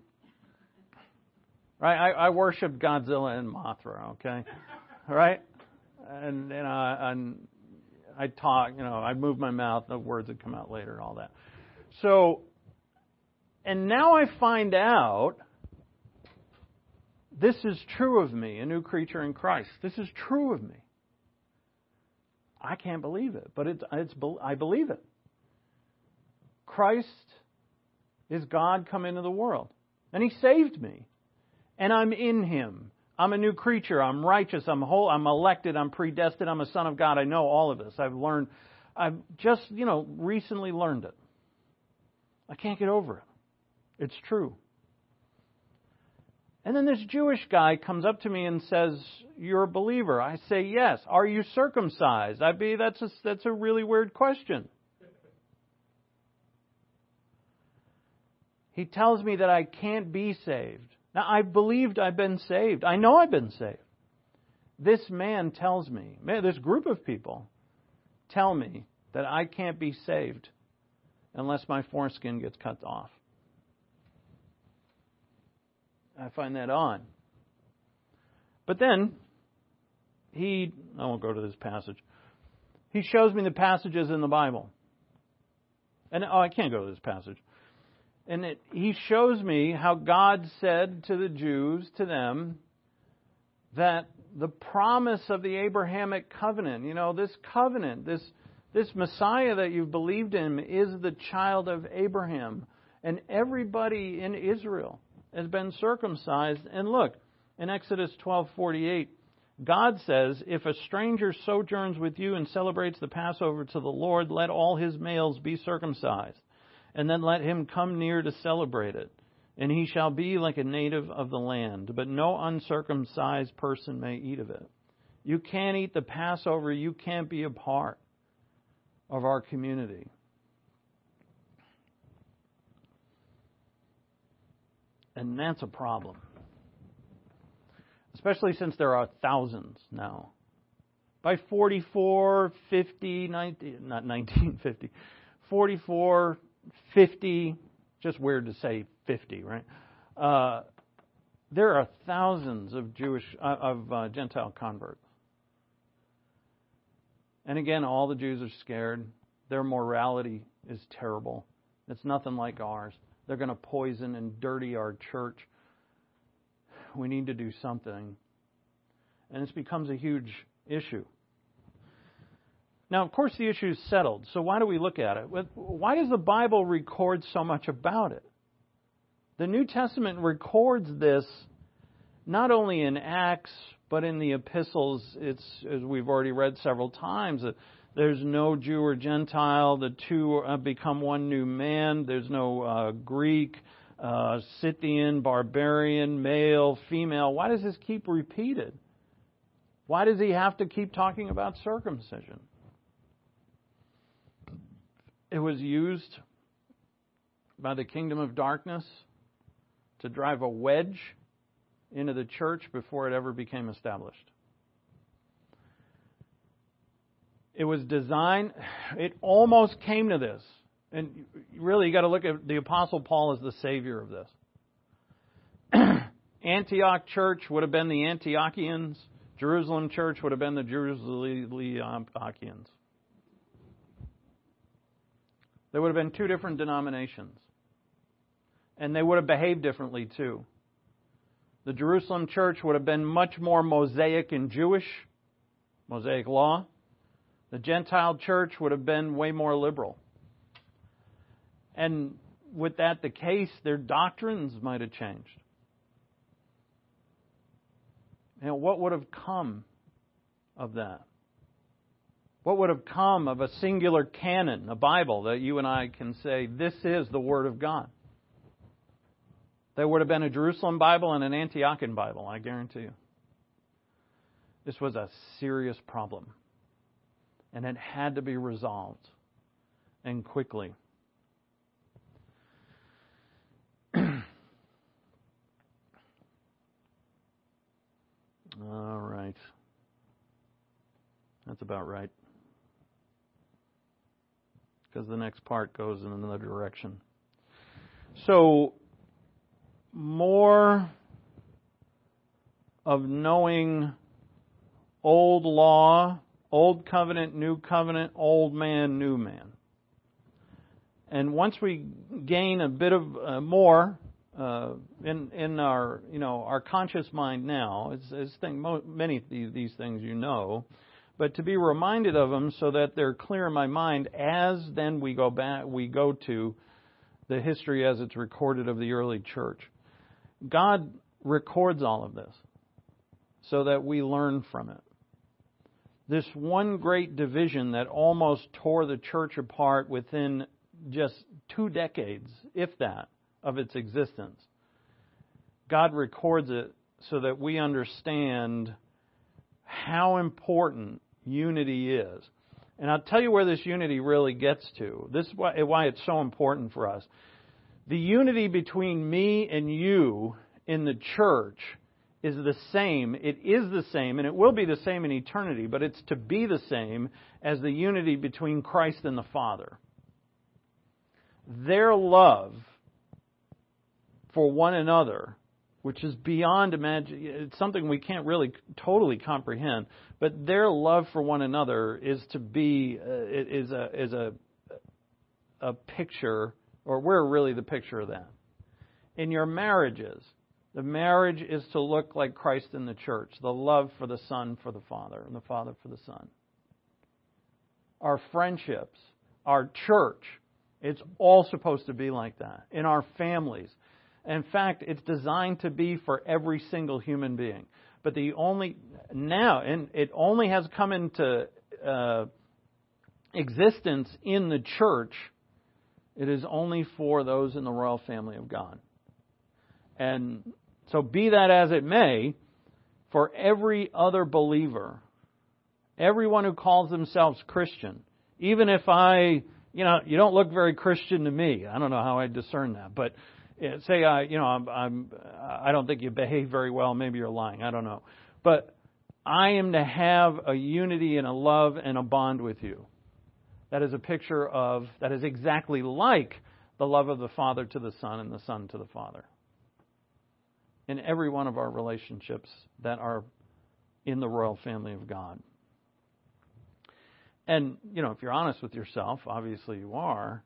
Right, I, I worship Godzilla and Mothra. Okay, right, and and I and I talk. You know, I move my mouth. The words would come out later, and all that. So, and now I find out this is true of me, a new creature in Christ. This is true of me. I can't believe it, but it's it's I believe it. Christ is God come into the world, and He saved me, and I'm in Him. I'm a new creature. I'm righteous. I'm whole. I'm elected. I'm predestined. I'm a son of God. I know all of this. I've learned. I've just you know recently learned it. I can't get over it. It's true. And then this Jewish guy comes up to me and says, "You're a believer." I say, "Yes." "Are you circumcised?" I be that's a, that's a really weird question. He tells me that I can't be saved. Now, I believed I've been saved. I know I've been saved. This man tells me, this group of people tell me that I can't be saved unless my foreskin gets cut off. I find that odd. But then, he, I won't go to this passage. He shows me the passages in the Bible. And, oh, I can't go to this passage. And it, he shows me how God said to the Jews, to them, that the promise of the Abrahamic covenant, you know, this covenant, this, this Messiah that you've believed in is the child of Abraham. And everybody in Israel has been circumcised. And look, in Exodus twelve forty-eight, God says, "If a stranger sojourns with you and celebrates the Passover to the Lord, let all his males be circumcised. And then let him come near to celebrate it. And he shall be like a native of the land. But no uncircumcised person may eat of it." You can't eat the Passover. You can't be a part of our community. And that's a problem. Especially since there are thousands now. By forty-four, fifty, nineteen, not nineteen fifty, forty-four, fifty, just weird to say fifty, right? Uh, there are thousands of Jewish, uh, of uh, Gentile converts. And again, all the Jews are scared. Their morality is terrible. It's nothing like ours. They're going to poison and dirty our church. we need to do something. And this becomes a huge issue. Now, of course, the issue is settled. So why do we look at it? Why does the Bible record so much about it? The New Testament records this not only in Acts, but in the epistles. It's, as we've already read several times, that there's no Jew or Gentile. The two become one new man. There's no uh, Greek, uh, Scythian, barbarian, male, female. Why does this keep repeated? Why does he have to keep talking about circumcision? It was used by the kingdom of darkness to drive a wedge into the church before it ever became established. It was designed, it almost came to this. And really, you got to look at the Apostle Paul as the savior of this. Antioch church would have been the Antiochians. Jerusalem church would have been the Jerusalemeans. There would have been two different denominations. And they would have behaved differently too. The Jerusalem church would have been much more Mosaic and Jewish, Mosaic law. The Gentile church would have been way more liberal. And with that the case, their doctrines might have changed. You know, what would have come of that? What would have come of a singular canon, a Bible, that you and I can say, this is the Word of God? There would have been a Jerusalem Bible and an Antiochian Bible, I guarantee you. This was a serious problem. And it had to be resolved. And quickly. All right. That's about right. Because the next part goes in another direction. So, more of knowing old law, old covenant, new covenant, old man, new man. And once we gain a bit of uh, more uh, in in our you know our conscious mind now, it's, it's thing, many of these, these things you know, but to be reminded of them so that they're clear in my mind as then we go back we go to the history as it's recorded of the early church. God records all of this so that we learn from it. This one great division that almost tore the church apart within just two decades, if that, of its existence. God records it so that we understand how important unity is. And I'll tell you where this unity really gets to. This is why, why it's so important for us. The unity between me and you in the church is the same. It is the same, and it will be the same in eternity, but it's to be the same as the unity between Christ and the Father. Their love for one another, which is beyond imagine, it's something we can't really totally comprehend, but their love for one another is to be uh, is a is a a picture, or we're really the picture of that. In your marriages, the marriage is to look like Christ in the church, the love for the Son for the Father, and the Father for the Son. Our friendships, our church, it's all supposed to be like that. In our families. In fact, it's designed to be for every single human being. But the only, now, and it only has come into uh, existence in the church. It is only for those in the royal family of God. And so be that as it may, for every other believer, everyone who calls themselves Christian, even if I, you know, you don't look very Christian to me. I don't know how I discern that, but say I, you know, I'm, I'm, I don't think you behave very well. Maybe you're lying. I don't know, but I am to have a unity and a love and a bond with you. That is a picture of, that is exactly like the love of the Father to the Son and the Son to the Father. In every one of our relationships that are in the royal family of God. And, you know, if you're honest with yourself, obviously you are,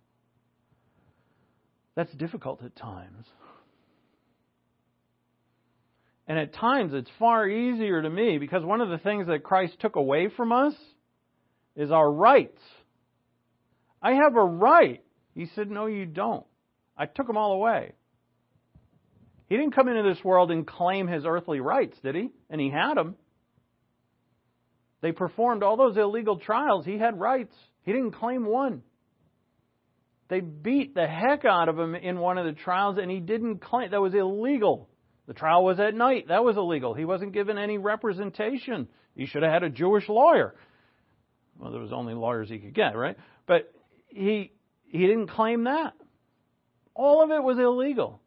that's difficult at times. And at times it's far easier to me because one of the things that Christ took away from us is our rights. I have a right. He said, no, you don't. I took them all away. He didn't come into this world and claim his earthly rights, did he? And he had them. They performed all those illegal trials. He had rights. He didn't claim one. They beat the heck out of him in one of the trials, and he didn't claim. That was illegal. The trial was at night. That was illegal. He wasn't given any representation. He should have had a Jewish lawyer. Well, there was only lawyers he could get, right? But he he didn't claim that. All of it was illegal.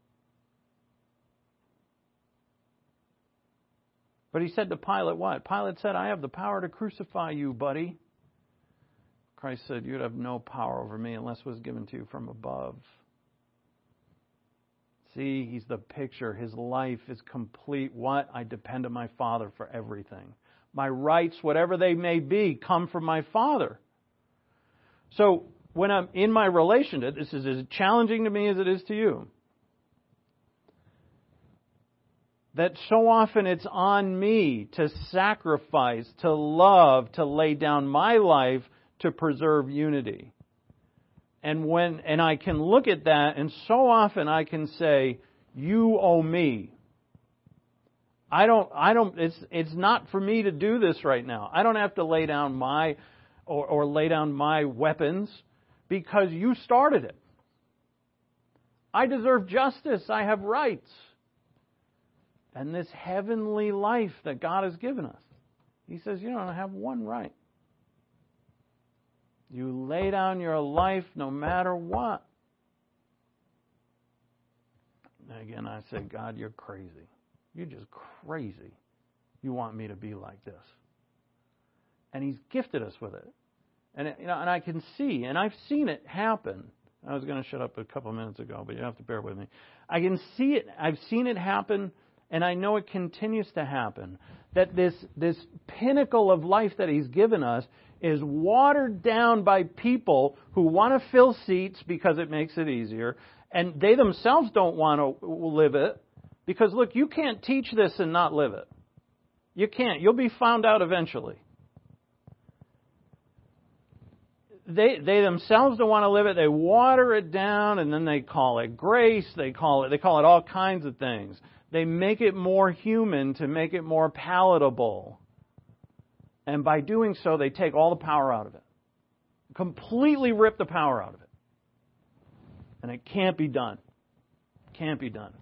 But he said to Pilate what? Pilate said, I have the power to crucify you, buddy. Christ said, you'd have no power over me unless it was given to you from above. See, he's the picture. His life is complete. What? I depend on my Father for everything. My rights, whatever they may be, come from my Father. So when I'm in my relationship, this is as challenging to me as it is to you. That so often it's on me to sacrifice, to love, to lay down my life to preserve unity. And when and I can look at that, and so often I can say, you owe me. I don't I don't it's it's not for me to do this right now. I don't have to lay down my or, or lay down my weapons because you started it. I deserve justice. I have rights. And this heavenly life that God has given us. He says, you don't have one right. You lay down your life no matter what. And again, I say, God, you're crazy. You're just crazy. You want me to be like this. And He's gifted us with it. And you know, and I can see, and I've seen it happen. I was going to shut up a couple minutes ago, but you have to bear with me. I can see it. I've seen it happen, and I know it continues to happen. That this this pinnacle of life that He's given us is watered down by people who want to fill seats because it makes it easier, and they themselves don't want to live it. Because look, you can't teach this and not live it. You can't. You'll be found out eventually. They they themselves don't want to live it. They water it down, and then they call it grace. They call it they call it all kinds of things. They make it more human to make it more palatable. And by doing so, they take all the power out of it. Completely rip the power out of it. And it can't be done. Can't be done.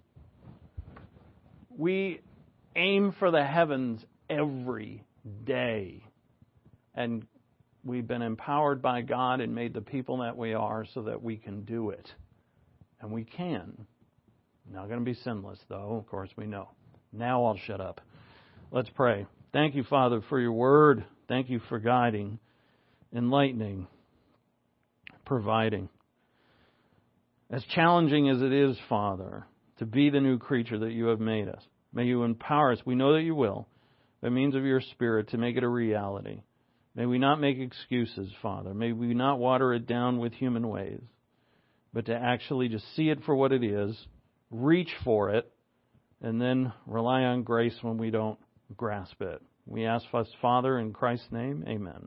We aim for the heavens every day. And we've been empowered by God and made the people that we are so that we can do it. And we can. Not going to be sinless, though. Of course, we know. Now I'll shut up. Let's pray. Thank you, Father, for your word. Thank you for guiding, enlightening, providing. As challenging as it is, Father, to be the new creature that you have made us, may you empower us. We know that you will, by means of your Spirit, to make it a reality. May we not make excuses, Father. May we not water it down with human ways, but to actually just see it for what it is, reach for it, and then rely on grace when we don't grasp it. We ask us, Father, in Christ's name, amen.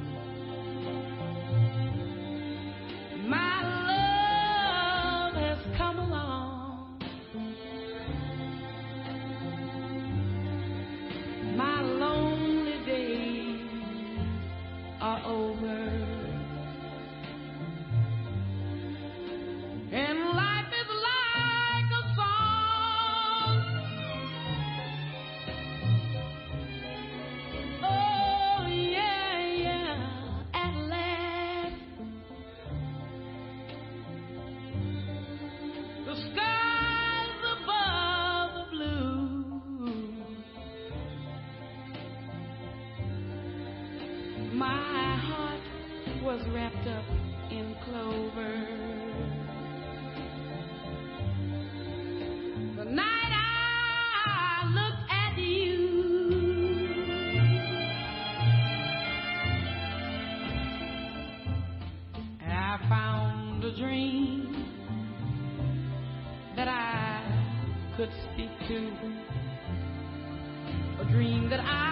My love has could speak to, a dream that I